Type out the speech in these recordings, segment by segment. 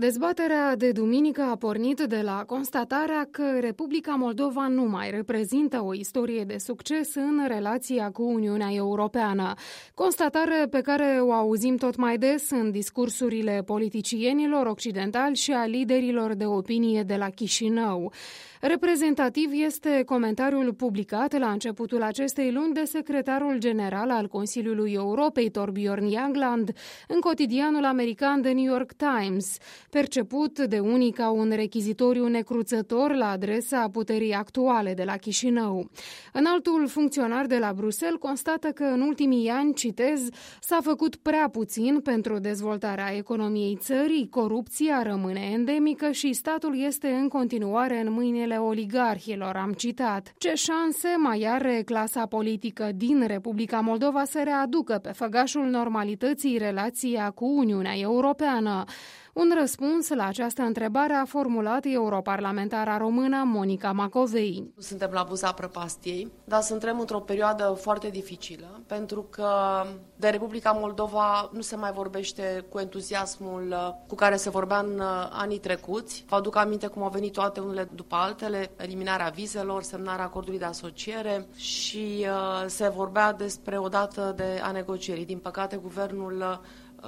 Dezbaterea de duminică a pornit de la constatarea că Republica Moldova nu mai reprezintă o istorie de succes în relația cu Uniunea Europeană. Constatare pe care o auzim tot mai des în discursurile politicienilor occidentali și a liderilor de opinie de la Chișinău. Reprezentativ este comentariul publicat la începutul acestei luni de secretarul general al Consiliului Europei, Thorbjørn Jagland, în cotidianul american The New York Times, perceput de unii ca un rechizitoriu necruțător la adresa puterii actuale de la Chișinău. Înaltul funcționar de la Bruxelles constată că în ultimii ani, citez, s-a făcut prea puțin pentru dezvoltarea economiei țării, corupția rămâne endemică și statul este în continuare în mâinile oligarhilor, am citat. Ce șanse mai are clasa politică din Republica Moldova să readucă pe făgașul normalității relația cu Uniunea Europeană? Un răspuns la această întrebare a formulat europarlamentara română Monica Macovei. Suntem la buza prăpastiei, dar suntem într-o perioadă foarte dificilă, pentru că de Republica Moldova nu se mai vorbește cu entuziasmul cu care se vorbea în anii trecuți. Vă aduc aminte cum au venit toate unele după altele, eliminarea vizelor, semnarea acordului de asociere și se vorbea despre o dată a negocierii. Din păcate, guvernul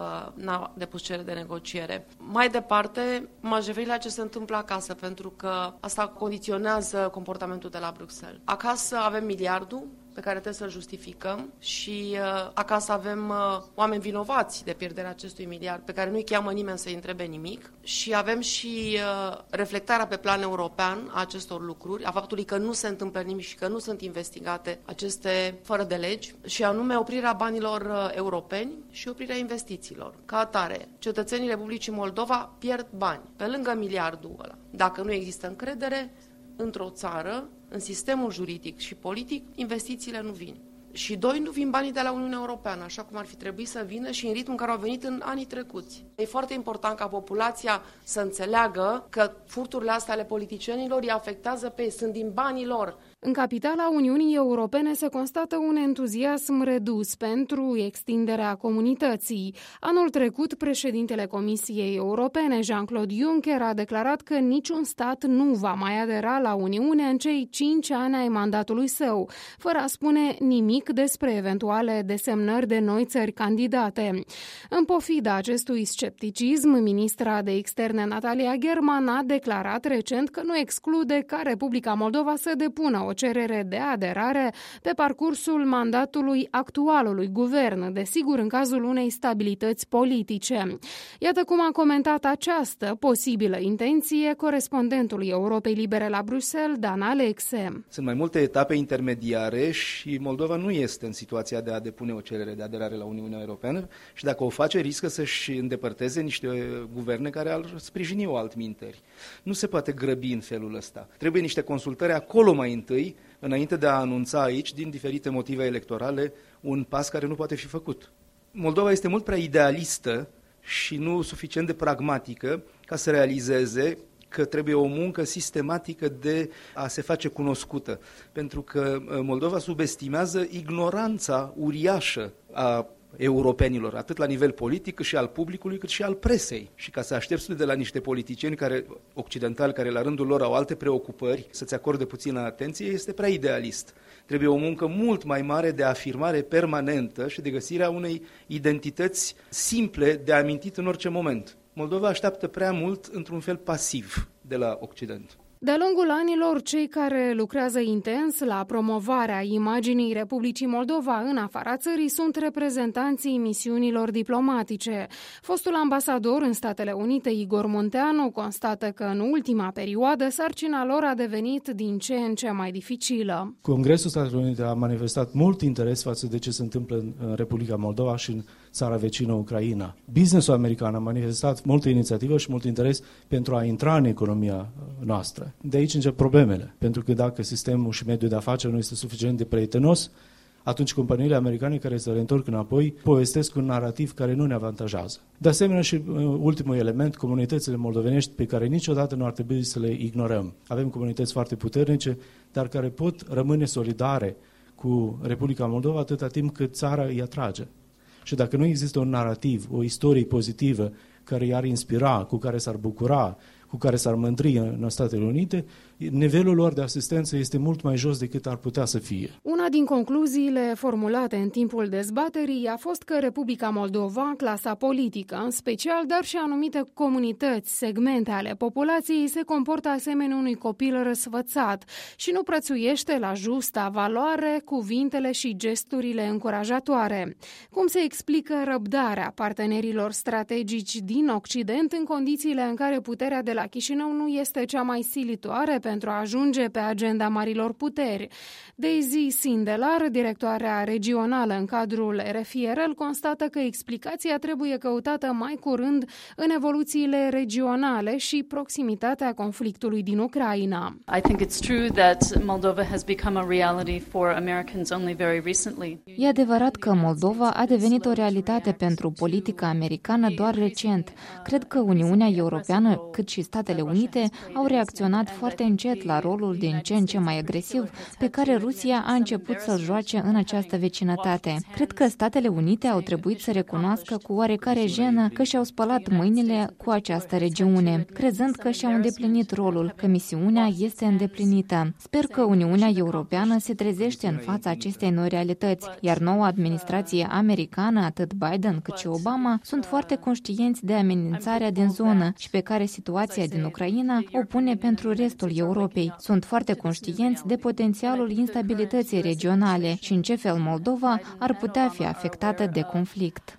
n-a depus cerere de negociere. Mai departe, m-aș referi la ce se întâmplă acasă, pentru că asta condiționează comportamentul de la Bruxelles. Acasă avem miliardul pe care trebuie să-l justificăm și acasă avem oameni vinovați de pierderea acestui miliard, pe care nu-i cheamă nimeni să-i întrebe nimic și avem și reflectarea pe plan european a acestor lucruri, a faptului că nu se întâmplă nimic și că nu sunt investigate aceste fără de legi și anume oprirea banilor europeni și oprirea investițiilor. Ca atare, cetățenii Republicii Moldova pierd bani, pe lângă miliardul ăla. Dacă nu există încredere într-o țară, în sistemul juridic și politic, investițiile nu vin. Și doi, nu vin banii de la Uniunea Europeană, așa cum ar fi trebuit să vină și în ritmul în care au venit în anii trecuți. E foarte important ca populația să înțeleagă că furturile astea ale politicienilor îi afectează pe ei, sunt din banii lor. În capitala Uniunii Europene se constată un entuziasm redus pentru extinderea comunității. Anul trecut, președintele Comisiei Europene, Jean-Claude Juncker, a declarat că niciun stat nu va mai adera la Uniune în cei 5 ani ai mandatului său, fără a spune nimic despre eventuale desemnări de noi țări candidate. În pofida acestui scepticism, ministra de externe Natalia German a declarat recent că nu exclude ca Republica Moldova să depună o cerere de aderare pe parcursul mandatului actualului guvern, desigur în cazul unei stabilități politice. Iată cum a comentat această posibilă intenție corespondentul Europei Libere la Bruxelles, Dan Alexe. Sunt mai multe etape intermediare și Moldova nu este în situația de a depune o cerere de aderare la Uniunea Europeană și dacă o face, riscă să-și îndepărteze niște guverne care ar sprijini o altminteri. Nu se poate grăbi în felul ăsta. Trebuie niște consultări acolo mai întâi, înainte de a anunța aici, din diferite motive electorale, un pas care nu poate fi făcut. Moldova este mult prea idealistă și nu suficient de pragmatică ca să realizeze că trebuie o muncă sistematică de a se face cunoscută, pentru că Moldova subestimează ignoranța uriașă a europenilor, atât la nivel politic, cât și al publicului, cât și al presei. Și ca să aștepți de la niște politicieni occidentali, care la rândul lor au alte preocupări, să-ți acorde puțină atenție, este prea idealist. Trebuie o muncă mult mai mare de afirmare permanentă și de găsirea unei identități simple de amintit în orice moment. Moldova așteaptă prea mult într-un fel pasiv de la Occident. De-a lungul anilor, cei care lucrează intens la promovarea imaginii Republicii Moldova în afara țării sunt reprezentanții misiunilor diplomatice. Fostul ambasador în Statele Unite, Igor Munteanu, constată că în ultima perioadă sarcina lor a devenit din ce în ce mai dificilă. Congresul Statelor Unite a manifestat mult interes față de ce se întâmplă în Republica Moldova și în țara vecină Ucraina. Businessul american a manifestat multă inițiativă și mult interes pentru a intra în economia noastră. De aici încep problemele, pentru că dacă sistemul și mediul de afaceri nu este suficient de prietenos, atunci companiile americane care se reîntorc înapoi povestesc un narativ care nu ne avantajează. De asemenea și ultimul element, comunitățile moldovenești pe care niciodată nu ar trebui să le ignorăm. Avem comunități foarte puternice, dar care pot rămâne solidare cu Republica Moldova atâta timp cât țara îi atrage. Și dacă nu există un narativ, o istorie pozitivă care i-ar inspira, cu care s-ar bucura, cu care s-ar mândri în Statele Unite, nivelul lor de asistență este mult mai jos decât ar putea să fie. Una din concluziile formulate în timpul dezbaterii a fost că Republica Moldova, clasa politică în special, dar și anumite comunități, segmente ale populației, se comportă asemenea unui copil răsfățat și nu prețuiește la justa valoare cuvintele și gesturile încurajatoare. Cum se explică răbdarea partenerilor strategici din Occident în condițiile în care puterea de la Chișinău nu este cea mai silitoare pentru a ajunge pe agenda marilor puteri? Daisy Sindelar, directoarea regională în cadrul RFRL, constată că explicația trebuie căutată mai curând în evoluțiile regionale și proximitatea conflictului din Ucraina. I think it's true that Moldova has become a reality for Americans only very recently. E adevărat că Moldova a devenit o realitate pentru politica americană doar recent. Cred că Uniunea Europeană, cât și Statele Unite, au reacționat foarte încet la rolul din ce în ce mai agresiv pe care Rusia a început să-l joace în această vecinătate. Cred că Statele Unite au trebuit să recunoască cu oarecare jenă că și-au spălat mâinile cu această regiune, crezând că și-au îndeplinit rolul, că misiunea este îndeplinită. Sper că Uniunea Europeană se trezește în fața acestei noi realități, iar noua administrație americană, atât Biden cât și Obama, sunt foarte conștienți de amenințarea din zonă și pe care situația din Ucraina o pune pentru restul Europei. Sunt foarte conștienți de potențialul instabilității regionale și în ce fel Moldova ar putea fi afectată de conflict.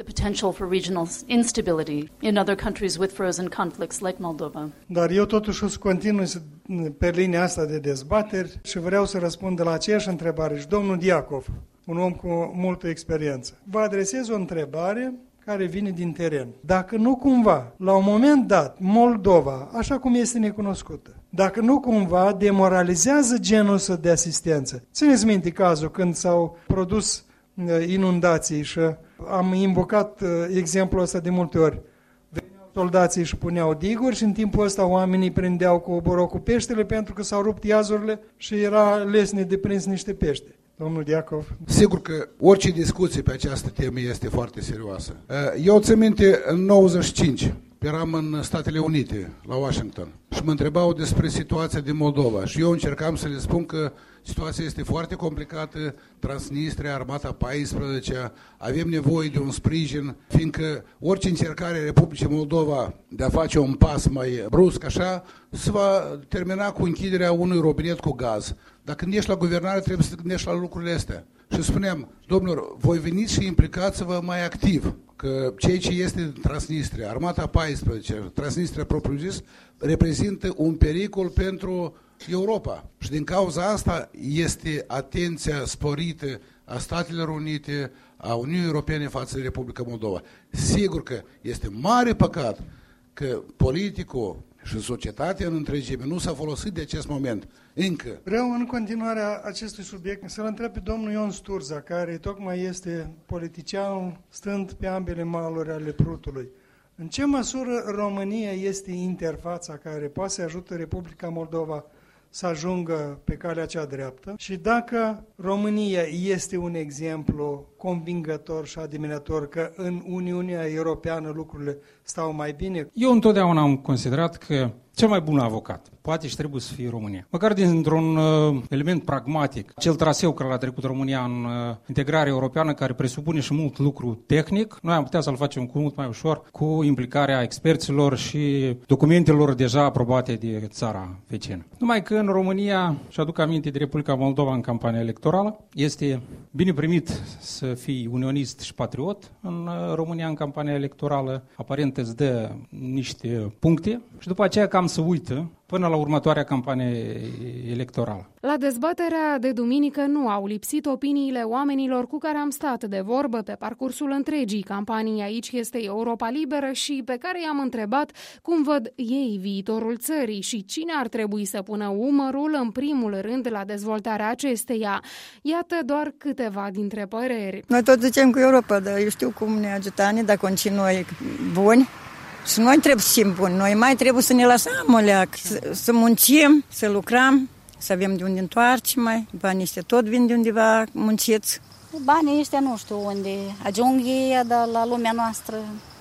Dar eu totuși o să continui pe linia asta de dezbateri și vreau să răspund de la aceeași întrebare. Și domnul Diacov, un om cu multă experiență, vă adresez o întrebare care vine din teren. Dacă nu cumva, la un moment dat, Moldova, așa cum este necunoscută, dacă nu cumva demoralizează genul ăsta de asistență. Țineți minte cazul când s-au produs inundații și am invocat exemplul ăsta de multe ori. Veneau soldații și puneau diguri și în timpul ăsta oamenii prindeau cu borocul peștele pentru că s-au rupt iazurile și era lesne de prins niște pește. Domnul Diacov. Sigur că orice discuție pe această temă este foarte serioasă. Eu țin minte, în 95, eram în Statele Unite, la Washington, și mă întrebau despre situația din Moldova și eu încercam să le spun că situația este foarte complicată, Transnistria, Armata 14, avem nevoie de un sprijin, fiindcă orice încercare a Republicii Moldova de a face un pas mai brusc, așa, se va termina cu închiderea unui robinet cu gaz. Dacă când ești la guvernare, trebuie să te gândești la lucrurile astea. Și spuneam, domnilor, voi veniți și implicați-vă mai activ, că ceea ce este în Transnistria, Armata 14, Transnistria propriu-zis, reprezintă un pericol pentru Europa. Și din cauza asta este atenția sporită a Statelor Unite, a Uniunii Europene față de Republica Moldova. Sigur că este mare păcat că politicul și societatea în întregime nu s-a folosit de acest moment încă. Vreau în continuarea acestui subiect să-l întreb pe domnul Ion Sturza, care tocmai este politician stând pe ambele maluri ale Prutului. În ce măsură România este interfața care poate să ajute Republica Moldova să ajungă pe calea cea dreaptă și dacă România este un exemplu convingător și admirator că în Uniunea Europeană lucrurile stau mai bine? Eu întotdeauna am considerat că cel mai bun avocat poate și trebuie să fie România. Măcar dintr-un element pragmatic, cel traseu care l-a trecut România în integrarea europeană, care presupune și mult lucru tehnic, noi am putea să-l facem cu mult mai ușor, cu implicarea experților și documentelor deja aprobate de țara vecină. Numai că în România, și aduc aminte de Republica Moldova în campania electorală, este bine primit să fii unionist și patriot în România în campania electorală, aparent îți dă niște puncte și după aceea cam se uită până la următoarea campanie electorală. La dezbaterea de duminică nu au lipsit opiniile oamenilor cu care am stat de vorbă pe parcursul întregii campanii. Aici este Europa Liberă și pe care i-am întrebat cum văd ei viitorul țării și cine ar trebui să pună umărul în primul rând la dezvoltarea acesteia. Iată doar câteva dintre păreri. Noi tot zicem cu Europa, dar eu știu cum ne ajută dacă continuă buni. Și noi trebuie să fim buni, noi mai trebuie să ne lăsăm o leac, să muncim, să lucrăm, să avem de unde întoarce mai. Banii ăștia tot vin de undeva munciți. Banii ăștia nu știu unde ajung ei, dar la lumea noastră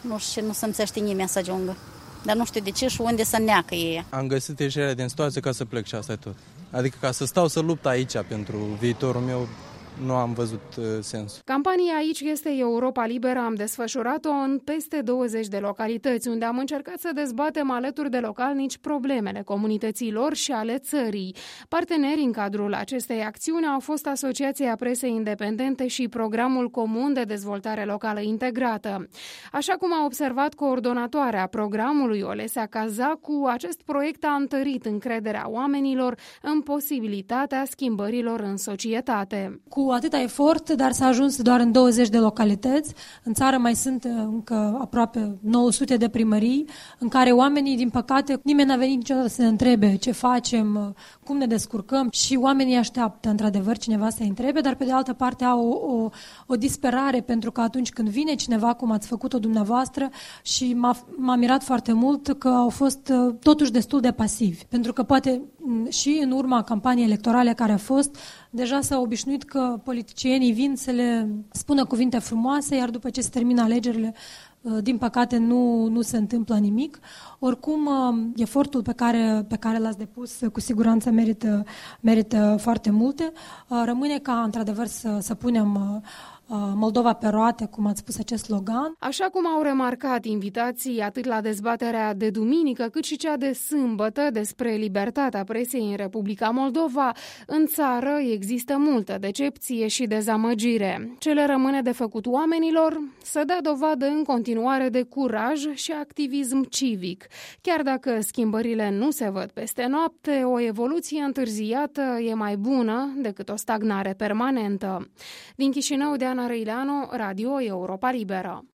nu știu, nu se înțește nimeni să ajungă. Dar nu știu de ce și unde să neacă ei. Am găsit ieșirea din situație ca să plec și asta e tot. Adică ca să stau să lupt aici pentru viitorul meu, nu am văzut sensul. Campania Aici este Europa Liberă am desfășurat-o în peste 20 de localități, unde am încercat să dezbatem alături de localnici problemele comunității lor și ale țării. Parteneri în cadrul acestei acțiuni au fost Asociația Presei Independente și Programul Comun de Dezvoltare Locală Integrată. Așa cum a observat coordonatoarea programului, Olesea Cazacu, acest proiect a întărit încrederea oamenilor în posibilitatea schimbărilor în societate. Cu atâta efort, dar s-a ajuns doar în 20 de localități. În țară mai sunt încă aproape 900 de primării, în care oamenii, din păcate, nimeni n-a venit niciodată să ne întrebe ce facem, cum ne descurcăm și oamenii așteaptă, într-adevăr, cineva să-i întrebe, dar pe de altă parte au o disperare, pentru că atunci când vine cineva, cum ați făcut-o dumneavoastră, și m-a mirat foarte mult că au fost totuși destul de pasivi, pentru că poate și în urma campaniei electorale care a fost, deja s-au obișnuit că politicienii vin să le spună cuvinte frumoase, iar după ce se termină alegerile, din păcate nu se întâmplă nimic. Oricum, efortul pe care l-ați depus cu siguranță merită foarte multe. Rămâne ca, într-adevăr, să punem Moldova pe roate, cum ați spus acest slogan. Așa cum au remarcat invitații atât la dezbaterea de duminică cât și cea de sâmbătă despre libertatea presei în Republica Moldova, în țară există multă decepție și dezamăgire. Ce le rămâne de făcut oamenilor? Să dea dovadă în continuare de curaj și activism civic. Chiar dacă schimbările nu se văd peste noapte, o evoluție întârziată e mai bună decât o stagnare permanentă. Din Chișinău, Diana Răileanu, Radio Europa Liberă.